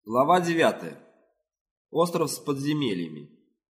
Глава 9. Остров с подземельями.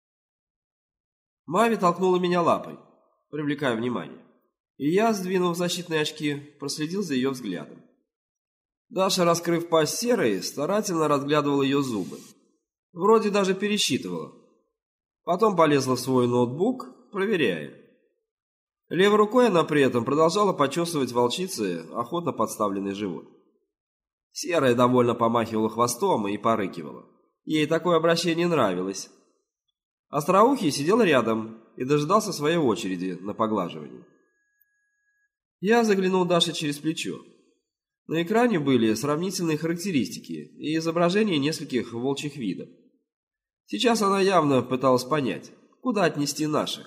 Мави толкнула меня лапой, привлекая внимание, и я, сдвинув защитные очки, проследил за ее взглядом. Даша, раскрыв пасть серой, старательно разглядывала ее зубы. Вроде даже пересчитывала. Потом полезла в свой ноутбук, проверяя. Левой рукой она при этом продолжала почесывать волчице охотно подставленный живот. Серая довольно помахивала хвостом и порыкивала. Ей такое обращение нравилось. Остроухий сидел рядом и дожидался своей очереди на поглаживание. Я заглянул Даше через плечо. На экране были сравнительные характеристики и изображения нескольких волчьих видов. Сейчас она явно пыталась понять, куда отнести наших.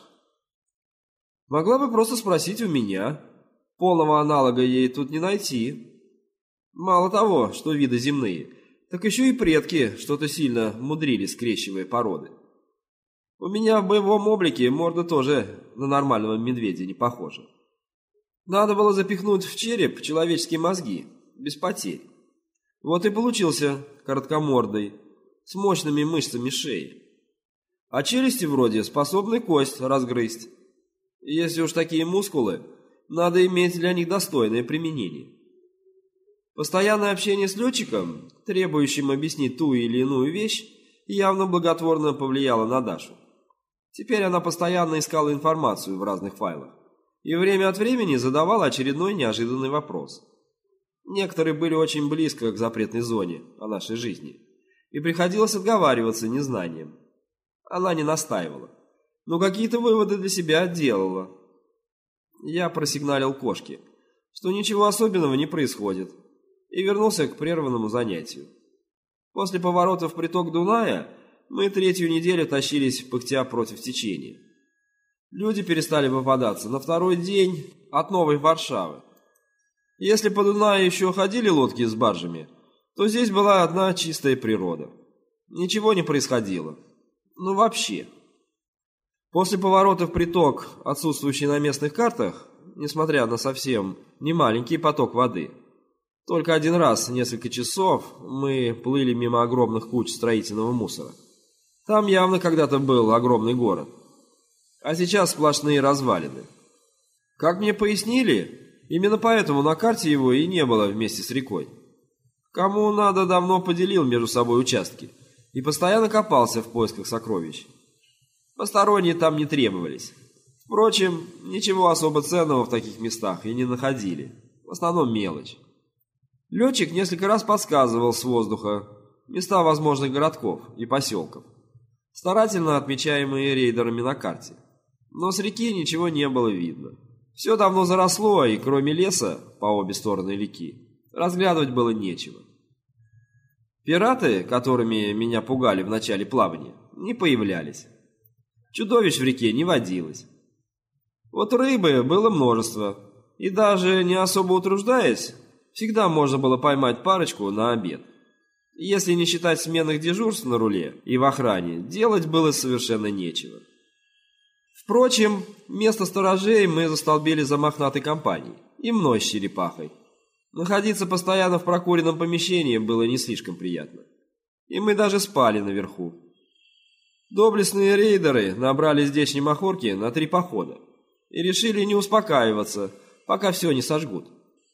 Могла бы просто спросить у меня. Полного аналога ей тут не найти. Мало того, что виды земные, так еще и предки что-то сильно мудрили, скрещивая породы. У меня в боевом облике морда тоже на нормального медведя не похожа. Надо было запихнуть в череп человеческие мозги, без потерь. Вот и получился короткомордый, с мощными мышцами шеи. А челюсти вроде способны кость разгрызть. Если уж такие мускулы, надо иметь для них достойное применение. Постоянное общение с летчиком, требующим объяснить ту или иную вещь, явно благотворно повлияло на Дашу. Теперь она постоянно искала информацию в разных файлах и время от времени задавала очередной неожиданный вопрос. Некоторые были очень близко к запретной зоне о нашей жизни, и приходилось отговариваться незнанием. Она не настаивала, но какие-то выводы для себя делала. Я просигналил кошке, что ничего особенного не происходит, и вернулся к прерванному занятию. После поворота в приток Дуная мы третью неделю тащились пыхтя против течения. Люди перестали попадаться на второй день от Новой Варшавы. Если по Дунаю еще ходили лодки с баржами, то здесь была одна чистая природа. Ничего не происходило. Ну вообще. После поворота в приток, отсутствующий на местных картах, несмотря на совсем немаленький поток воды, только один раз, несколько часов, мы плыли мимо огромных куч строительного мусора. Там явно когда-то был огромный город. А сейчас сплошные развалины. Как мне пояснили, именно поэтому на карте его и не было вместе с рекой. Кому надо, давно поделил между собой участки и постоянно копался в поисках сокровищ. Посторонние там не требовались. Впрочем, ничего особо ценного в таких местах и не находили. В основном мелочь. Летчик несколько раз подсказывал с воздуха места возможных городков и поселков, старательно отмечаемые рейдерами на карте. Но с реки ничего не было видно. Все давно заросло, и кроме леса по обе стороны реки разглядывать было нечего. Пираты, которыми меня пугали в начале плавания, не появлялись. Чудовищ в реке не водилось. Вот рыбы было множество, и даже не особо утруждаясь, всегда можно было поймать парочку на обед. Если не считать сменных дежурств на руле и в охране, делать было совершенно нечего. Впрочем, место сторожей мы застолбили за мохнатой компанией и мной с черепахой. Находиться постоянно в прокуренном помещении было не слишком приятно. И мы даже спали наверху. Доблестные рейдеры набрали здесь махорки на 3 похода и решили не успокаиваться, пока все не сожгут.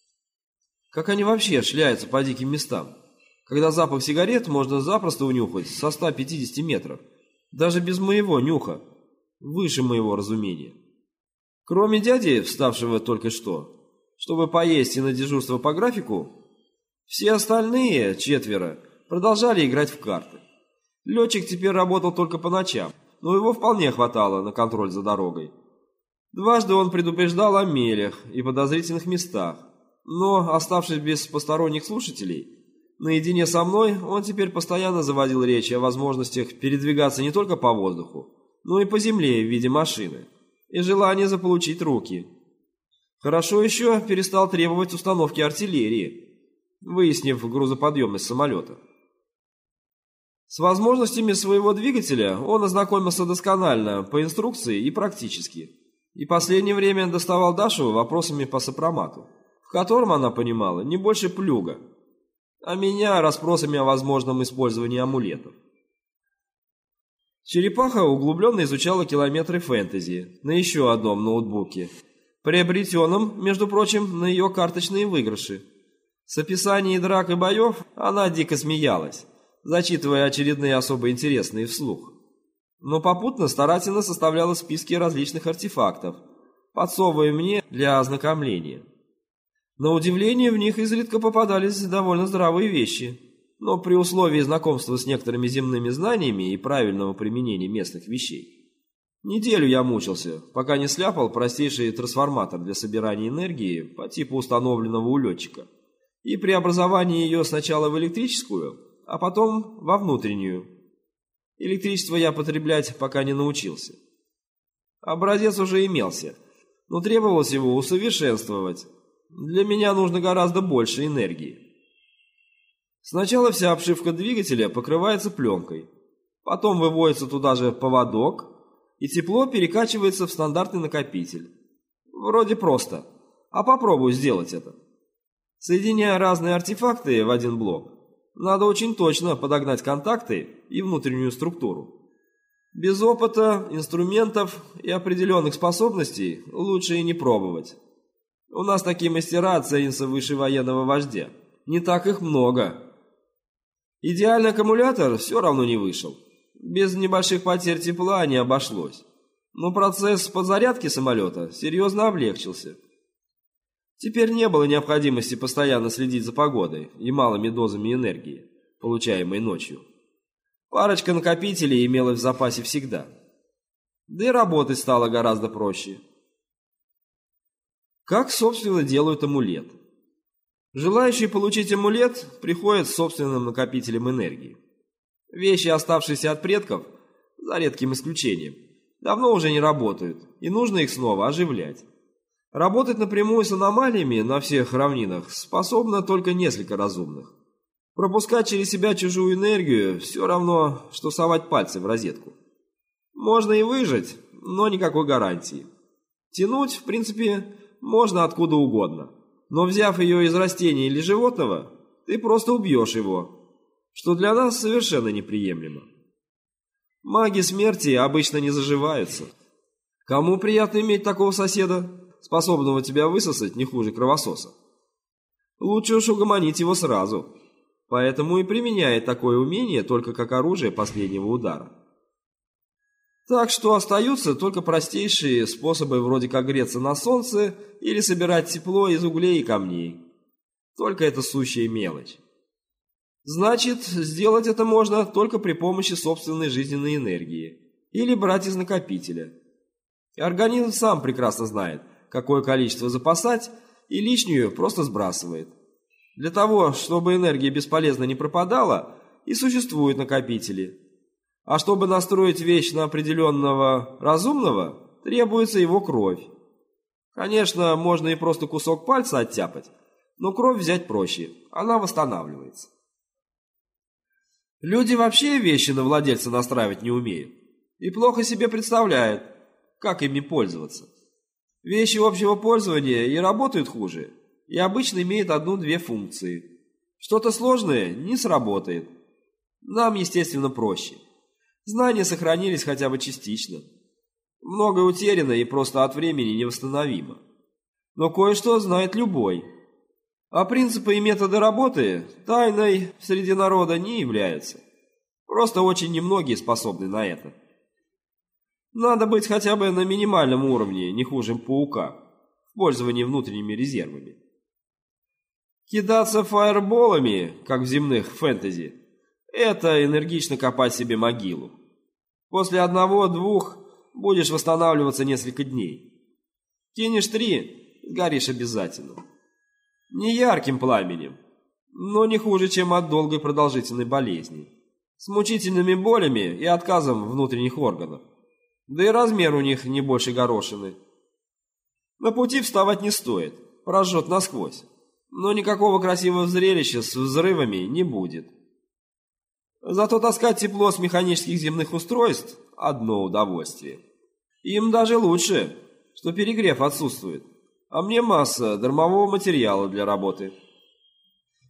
Как они вообще шляются по диким местам, когда запах сигарет можно запросто унюхать со 150 метров, даже без моего нюха, выше моего разумения. Кроме дяди, вставшего только что, чтобы поесть и на дежурство по графику, все остальные 4 продолжали играть в карты. Летчик теперь работал только по ночам, но его вполне хватало на контроль за дорогой. Дважды он предупреждал о мелях и подозрительных местах, но, оставшись без посторонних слушателей, наедине со мной он теперь постоянно заводил речь о возможностях передвигаться не только по воздуху, но и по земле в виде машины, и желание заполучить руки. Хорошо еще перестал требовать установки артиллерии, выяснив грузоподъемность самолета. С возможностями своего двигателя он ознакомился досконально по инструкции и практически, и последнее время доставал Дашу вопросами по сопромату, в котором она понимала не больше плюга. а меня расспросами о возможном использовании амулетов. Черепаха углубленно изучала километры фэнтези на еще одном ноутбуке, приобретенном, между прочим, на ее карточные выигрыши. С описанием драк и боев она дико смеялась, зачитывая очередные особо интересные вслух. Но попутно старательно составляла списки различных артефактов, подсовывая мне для ознакомления. На удивление, в них изредка попадались довольно здравые вещи, но при условии знакомства с некоторыми земными знаниями и правильного применения местных вещей. Неделю я мучился, пока не сляпал простейший трансформатор для собирания энергии по типу установленного у летчика и преобразования ее сначала в электрическую, а потом во внутреннюю. Электричество я потреблять пока не научился. Образец уже имелся, но требовалось его усовершенствовать. Для меня нужно гораздо больше энергии. Сначала вся обшивка двигателя покрывается пленкой, потом выводится туда же поводок, и тепло перекачивается в стандартный накопитель. Вроде просто, а попробуй сделать это. Соединяя разные артефакты в один блок, надо очень точно подогнать контакты и внутреннюю структуру. Без опыта, инструментов и определенных способностей лучше и не пробовать. У нас такие мастера ценятся выше военного вождя. Не так их много. Идеальный аккумулятор все равно не вышел. Без небольших потерь тепла не обошлось. Но процесс подзарядки самолета серьезно облегчился. Теперь не было необходимости постоянно следить за погодой и малыми дозами энергии, получаемой ночью. Парочка накопителей имелась в запасе всегда. Да и работать стало гораздо проще. Как, собственно, делают амулет? Желающие получить амулет приходят с собственным накопителем энергии. Вещи, оставшиеся от предков, за редким исключением, давно уже не работают, и нужно их снова оживлять. Работать напрямую с аномалиями на всех равнинах способно только несколько разумных. Пропускать через себя чужую энергию все равно, что совать пальцы в розетку. Можно и выжить, но никакой гарантии. Тянуть, в принципе, можно откуда угодно. Но взяв ее из растения или животного, ты просто убьешь его, что для нас совершенно неприемлемо. Маги смерти обычно не заживаются. Кому приятно иметь такого соседа, способного тебя высосать не хуже кровососа? Лучше уж угомонить его сразу. Поэтому и применяет такое умение только как оружие последнего удара. Так что остаются только простейшие способы вроде как греться на солнце или собирать тепло из углей и камней. Только это сущая мелочь. Значит, сделать это можно только при помощи собственной жизненной энергии или брать из накопителя. И организм сам прекрасно знает, какое количество запасать, и лишнюю просто сбрасывает. Для того, чтобы энергия бесполезно не пропадала, и существуют накопители. А чтобы настроить вещь на определенного разумного, требуется его кровь. Конечно, можно и просто кусок пальца оттяпать, но кровь взять проще, она восстанавливается. Люди вообще вещи на владельца настраивать не умеют и плохо себе представляют, как ими пользоваться. Вещи общего пользования и работают хуже, и обычно имеют одну-две функции. Что-то сложное не сработает. Нам, естественно, проще. Знания сохранились хотя бы частично. Многое утеряно и просто от времени невосстановимо. Но кое-что знает любой. А принципы и методы работы тайной среди народа не являются. Просто очень немногие способны на это. Надо быть хотя бы на минимальном уровне, не хуже паука, в пользовании внутренними резервами. Кидаться фаерболами, как в земных фэнтези, это энергично копать себе могилу. После 1-2 будешь восстанавливаться несколько дней. Кинешь 3, сгоришь обязательно. Не ярким пламенем, но не хуже, чем от долгой продолжительной болезни. С мучительными болями и отказом внутренних органов. Да и размер у них не больше горошины. На пути вставать не стоит, прожжет насквозь. Но никакого красивого зрелища с взрывами не будет. Зато таскать тепло с механических земных устройств – одно удовольствие. Им даже лучше, что перегрев отсутствует, а мне масса дармового материала для работы.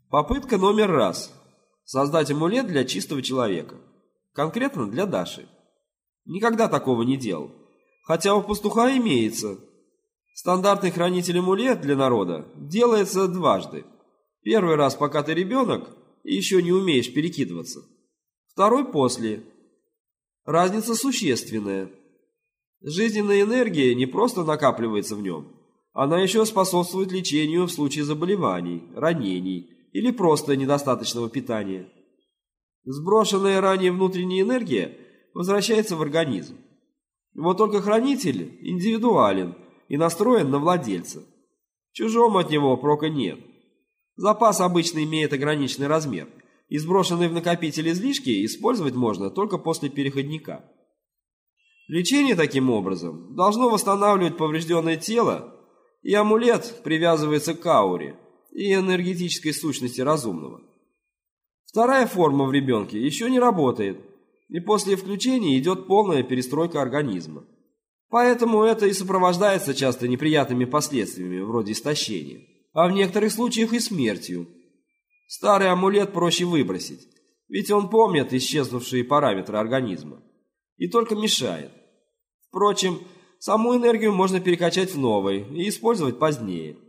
Попытка номер раз. Создать амулет для чистого человека. Конкретно для Даши. Никогда такого не делал. Хотя у пастуха имеется. Стандартный хранитель-амулет для народа делается дважды. Первый раз, пока ты ребенок и еще не умеешь перекидываться. Второй после. Разница существенная. Жизненная энергия не просто накапливается в нем. Она еще способствует лечению в случае заболеваний, ранений или просто недостаточного питания. Сброшенная ранее внутренняя энергия возвращается в организм. Вот только хранитель индивидуален и настроен на владельца. Чужому от него прока нет. Запас обычно имеет ограниченный размер, и сброшенные в накопитель излишки использовать можно только после переходника. Лечение таким образом должно восстанавливать поврежденное тело, и амулет привязывается к ауре и энергетической сущности разумного. Вторая форма в ребенке еще не работает, и после включения идет полная перестройка организма. Поэтому это и сопровождается часто неприятными последствиями, вроде истощения, а в некоторых случаях и смертью. Старый амулет проще выбросить, ведь он помнит исчезнувшие параметры организма и только мешает. Впрочем, саму энергию можно перекачать в новый и использовать позднее.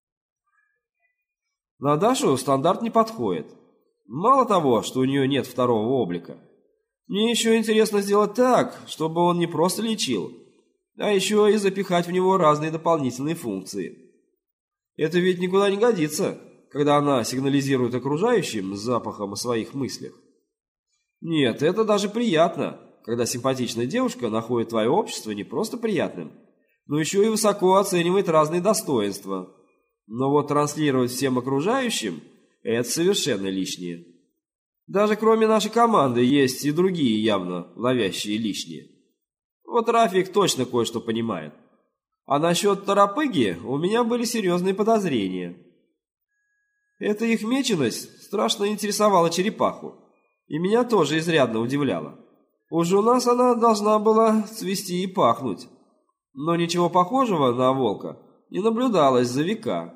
На Дашу стандарт не подходит. Мало того, что у нее нет второго облика. Мне еще интересно сделать так, чтобы он не просто лечил, а еще и запихать в него разные дополнительные функции. Это ведь никуда не годится, когда она сигнализирует окружающим запахом о своих мыслях. Нет, это даже приятно, когда симпатичная девушка находит твое общество не просто приятным, но еще и высоко оценивает разные достоинства. Но вот транслировать всем окружающим – это совершенно лишнее. Даже кроме нашей команды есть и другие явно ловящие лишние. Вот Рафик точно кое-что понимает. А насчет Торопыги у меня были серьезные подозрения. Эта их меченость страшно интересовала черепаху, и меня тоже изрядно удивляла. Уж у нас она должна была цвести и пахнуть, но ничего похожего на волка не наблюдалось за века.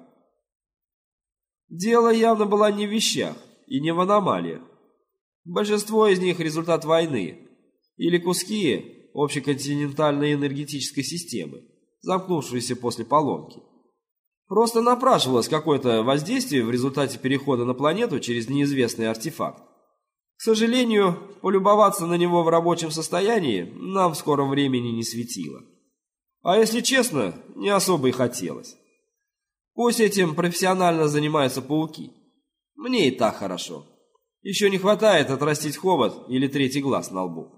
Дело явно было не в вещах и не в аномалиях. Большинство из них результат войны или куски общеконтинентальной энергетической системы, замкнувшиеся после поломки. Просто напрашивалось какое-то воздействие в результате перехода на планету через неизвестный артефакт. К сожалению, полюбоваться на него в рабочем состоянии нам в скором времени не светило. А если честно, не особо и хотелось. Пусть этим профессионально занимаются пауки. Мне и так хорошо. Еще не хватает отрастить хобот или третий глаз на лбу.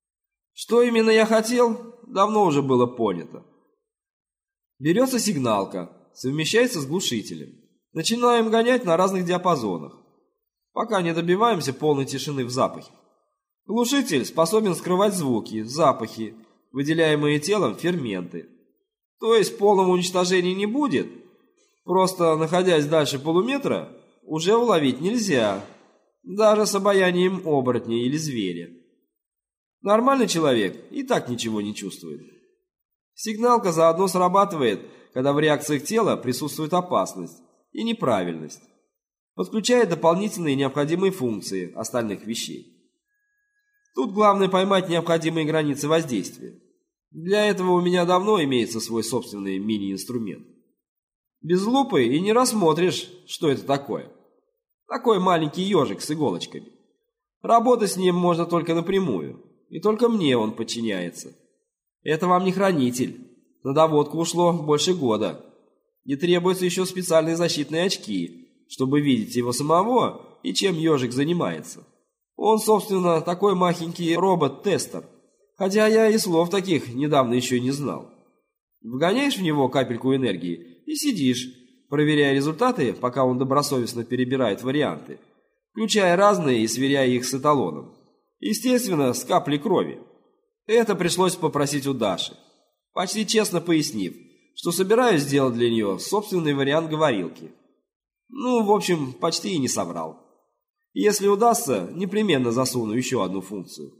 Что именно я хотел, давно уже было понято. Берется сигналка, совмещается с глушителем. Начинаем гонять на разных диапазонах, пока не добиваемся полной тишины в запахе. Глушитель способен скрывать звуки, запахи, выделяемые телом ферменты. То есть полного уничтожения не будет, просто находясь дальше полуметра, уже уловить нельзя, даже с обаянием оборотня или зверя. Нормальный человек и так ничего не чувствует. Сигналка заодно срабатывает, когда в реакциях тела присутствует опасность и неправильность. Подключает дополнительные необходимые функции остальных вещей. Тут главное поймать необходимые границы воздействия. Для этого у меня давно имеется свой собственный мини-инструмент. Без лупы и не рассмотришь, что это такое. Такой маленький ежик с иголочками. Работать с ним можно только напрямую, и только мне он подчиняется. Это вам не хранитель. На доводку ушло больше года. И требуются еще специальные защитные очки, чтобы видеть его самого и чем ежик занимается. Он, собственно, такой махенький робот-тестер, хотя я и слов таких недавно еще не знал. Вгоняешь в него капельку энергии и сидишь, проверяя результаты, пока он добросовестно перебирает варианты, включая разные и сверяя их с эталоном. Естественно, с каплей крови. Это пришлось попросить у Даши, почти честно пояснив, что собираюсь сделать для нее собственный вариант говорилки. Ну, в общем, почти и не соврал. Если удастся, непременно засуну еще одну функцию.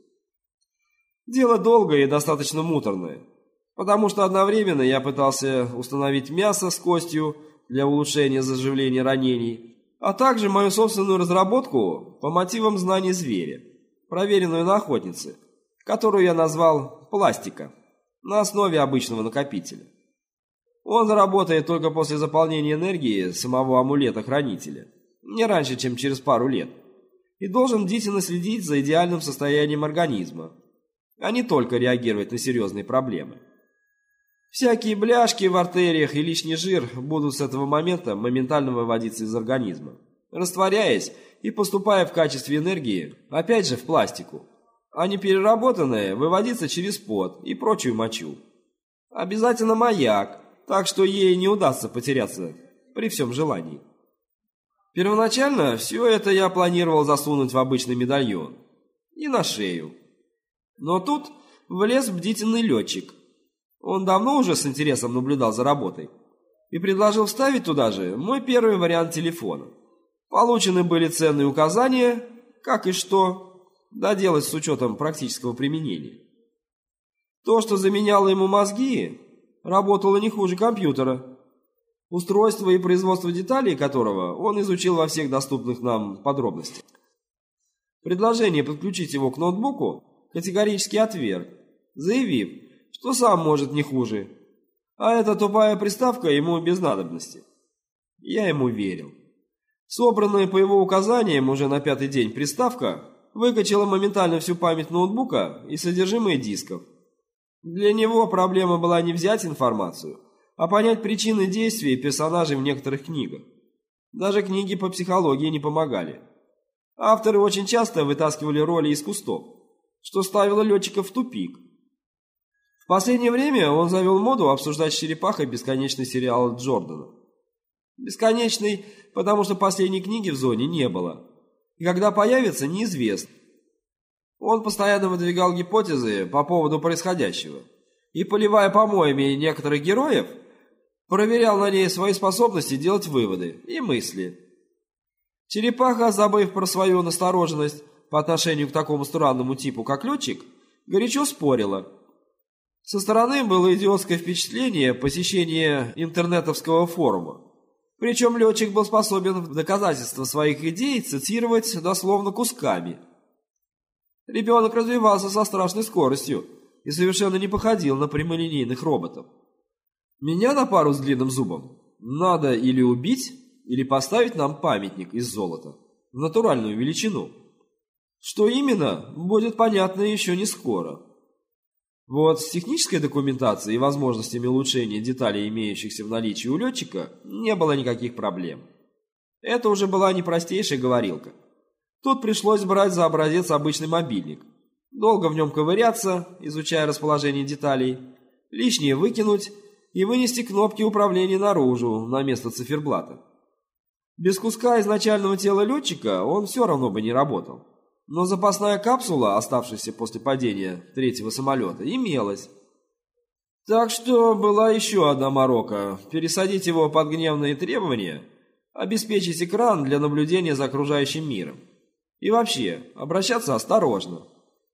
Дело долгое и достаточно муторное, потому что одновременно я пытался установить мясо с костью для улучшения заживления ранений, а также мою собственную разработку по мотивам знаний зверя, проверенную на охотнице, которую я назвал «пластика», на основе обычного накопителя. Он заработает только после заполнения энергии самого амулета-хранителя, не раньше, чем через пару лет, и должен бдительно следить за идеальным состоянием организма, а не только реагировать на серьезные проблемы. Всякие бляшки в артериях и лишний жир будут с этого момента моментально выводиться из организма, растворяясь и поступая в качестве энергии, опять же в пластику, а не переработанное выводиться через пот и прочую мочу. Обязательно маяк, так что ей не удастся потеряться при всем желании. Первоначально все это я планировал засунуть в обычный медальон и на шею. Но тут влез бдительный летчик. Он давно уже с интересом наблюдал за работой и предложил вставить туда же мой первый вариант телефона. Получены были ценные указания, как и что доделать с учетом практического применения. То, что заменяло ему мозги, работало не хуже компьютера, устройство и производство деталей которого он изучил во всех доступных нам подробностях. Предложение подключить его к ноутбуку категорически отверг, заявив, что сам может не хуже, а эта тупая приставка ему без надобности. Я ему верил. Собранная по его указаниям уже на 5-й день приставка выкачала моментально всю память ноутбука и содержимое дисков. Для него проблема была не взять информацию, а понять причины действий персонажей в некоторых книгах. Даже книги по психологии не помогали. Авторы очень часто вытаскивали роли из кустов, что ставило летчика в тупик. В последнее время он завел моду обсуждать с черепахой бесконечный сериал Джордана. Бесконечный, потому что последней книги в зоне не было. И когда появится, неизвестно. Он постоянно выдвигал гипотезы по поводу происходящего. И, поливая помоями некоторых героев, проверял на ней свои способности делать выводы и мысли. Черепаха, забыв про свою настороженность по отношению к такому странному типу, как летчик, горячо спорила. Со стороны было идиотское впечатление посещения интернетовского форума. Причем летчик был способен в доказательство своих идей цитировать дословно кусками. Ребенок развивался со страшной скоростью и совершенно не походил на прямолинейных роботов. Меня на пару с длинным зубом надо или убить, или поставить нам памятник из золота в натуральную величину. Что именно, будет понятно еще не скоро. Вот с технической документацией и возможностями улучшения деталей, имеющихся в наличии у летчика, не было никаких проблем. Это уже была не простейшая говорилка. Тут пришлось брать за образец обычный мобильник, долго в нем ковыряться, изучая расположение деталей, лишнее выкинуть и вынести кнопки управления наружу, на место циферблата. Без куска изначального тела летчика он все равно бы не работал. Но запасная капсула, оставшаяся после падения третьего самолета, имелась. Так что была еще одна морока – пересадить его под гневные требования, обеспечить экран для наблюдения за окружающим миром. И вообще, обращаться осторожно.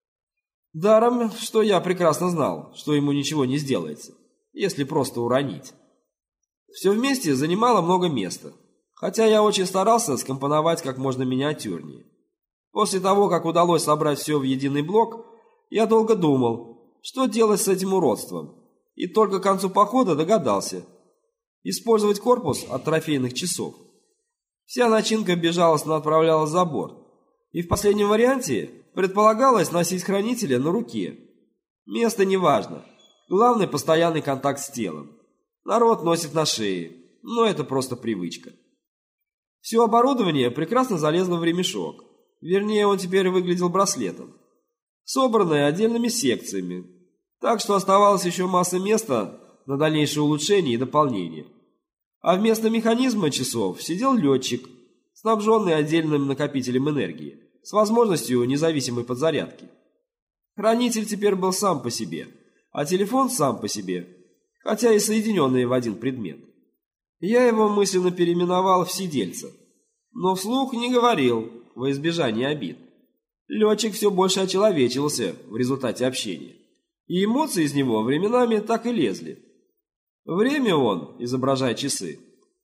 Даром, что я прекрасно знал, что ему ничего не сделается, если просто уронить. Все вместе занимало много места, хотя я очень старался скомпоновать как можно миниатюрнее. После того, как удалось собрать все в единый блок, я долго думал, что делать с этим уродством, и только к концу похода догадался. Использовать корпус от трофейных часов. Вся начинка безжалостно отправлялась за борт, и в последнем варианте предполагалось носить хранителя на руке. Место не важно, главный постоянный контакт с телом. Народ носит на шее, но это просто привычка. Все оборудование прекрасно залезло в ремешок. Вернее, он теперь выглядел браслетом, собранный отдельными секциями, так что оставалось еще масса места на дальнейшее улучшение и дополнение. А вместо механизма часов сидел летчик, снабженный отдельным накопителем энергии, с возможностью независимой подзарядки. Хранитель теперь был сам по себе, а телефон сам по себе, хотя и соединенные в один предмет. Я его мысленно переименовал в сидельца, но вслух не говорил, во избежание обид. Летчик все больше очеловечился в результате общения, и эмоции из него временами так и лезли. Время он, изображая часы,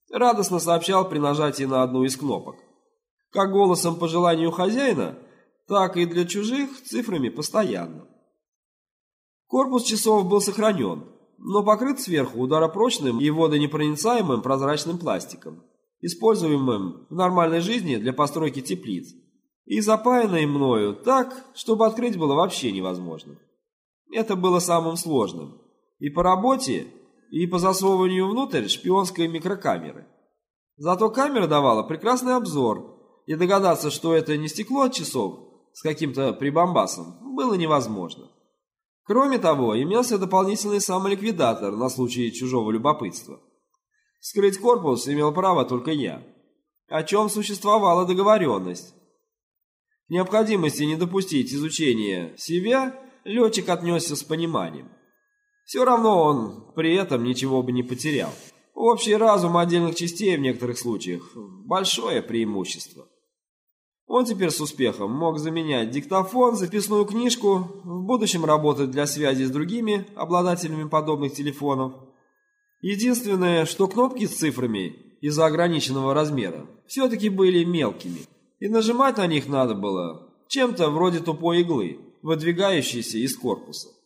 радостно сообщал при нажатии на одну из кнопок. Как голосом по желанию хозяина, так и для чужих цифрами постоянно. Корпус часов был сохранен, но покрыт сверху ударопрочным и водонепроницаемым прозрачным пластиком, используемым в нормальной жизни для постройки теплиц, и запаянный мною так, чтобы открыть было вообще невозможно. Это было самым сложным и по работе, и по засовыванию внутрь шпионской микрокамеры. Зато камера давала прекрасный обзор, и догадаться, что это не стекло от часов с каким-то прибамбасом, было невозможно. Кроме того, имелся дополнительный самоликвидатор на случай чужого любопытства. Вскрыть корпус имел право только я, о чем существовала договоренность. К необходимости не допустить изучения себя летчик отнесся с пониманием. Все равно он при этом ничего бы не потерял. Общий разум отдельных частей в некоторых случаях – большое преимущество. Он теперь с успехом мог заменять диктофон, записную книжку, в будущем работать для связи с другими обладателями подобных телефонов. Единственное, что кнопки с цифрами из-за ограниченного размера все-таки были мелкими, и нажимать на них надо было чем-то вроде тупой иглы, выдвигающейся из корпуса.